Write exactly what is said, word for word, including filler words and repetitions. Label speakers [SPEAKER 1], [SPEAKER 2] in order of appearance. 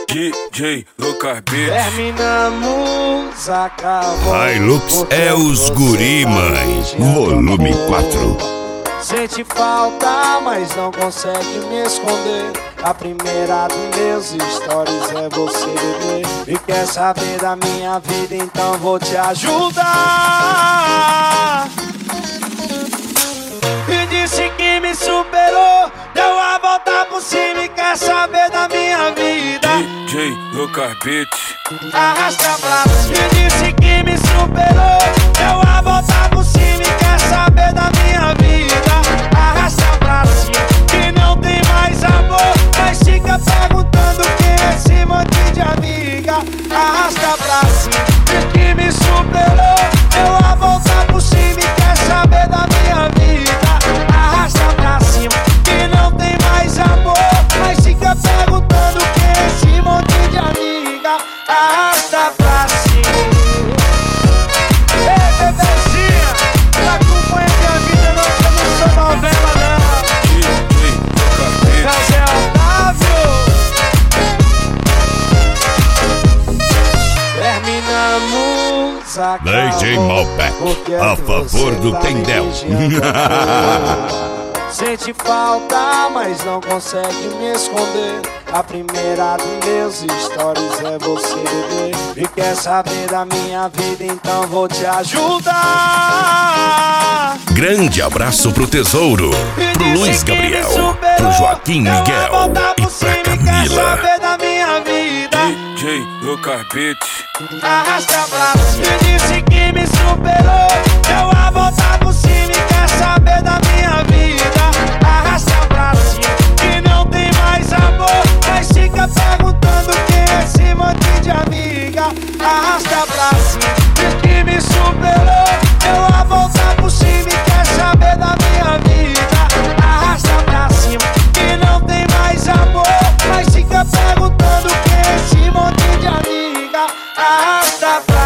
[SPEAKER 1] D J Lucas Beats.
[SPEAKER 2] Terminamos, acabou.
[SPEAKER 3] Hilux é os guri, mãe. Volume quatro.
[SPEAKER 2] Sente falta, mas não consegue me esconder. A primeira dos meus stories é você, bebê. E quer saber da minha vida, então vou te ajudar. E disse que me superou, deu a volta por cima e quer saber da minha vida.
[SPEAKER 1] D J Lucas Beats.
[SPEAKER 2] Arrasta pra cima. E disse que me superou, deu a volta por cima e quer saber da minha vida. Arrasta pra cima, que não tem mais amor, mas fica perguntando quem é esse monte de amiga. Arrasta pra cima. Diz que me superou, deu a volta por cima e quer saber da minha vida. Arrasta pra cima, que não tem mais amor, mas fica perguntando quem é esse monte de amiga. Arrasta pra cima. Ei, bebezinha, tá acompanha minha vida, não, que eu não sou novela não.
[SPEAKER 1] D J Lucas Beats.
[SPEAKER 2] Casé Otávio. Terminamos, acabou.
[SPEAKER 3] D J Malbec,
[SPEAKER 2] Porque
[SPEAKER 3] a favor do
[SPEAKER 2] você tá
[SPEAKER 3] Tendel.
[SPEAKER 2] me beijando à toa. Sente falta, mas não consegue me esconder. A primeira dos meus stories é você, bebê. E quer saber da minha vida, então vou te ajudar.
[SPEAKER 3] Grande abraço pro Tesouro, pro Luiz Gabriel, pro Joaquim Miguel e pra Camila.
[SPEAKER 2] Quer saber da minha vida.
[SPEAKER 1] D J Lucas Beats.
[SPEAKER 2] Arrasta pra cima. E disse que me superou, deu a volta por cima e quer saber da minha vida. Arrasta pra cima, que não tem mais amor, mas fica perguntando quem é esse monte de amiga. Arrasta pra cima. Diz que me superou, deu a volta por cima e quer saber da minha vida. Arrasta pra cima, que não tem mais amor, mas fica perguntando quem é esse monte de amiga. Arrasta pra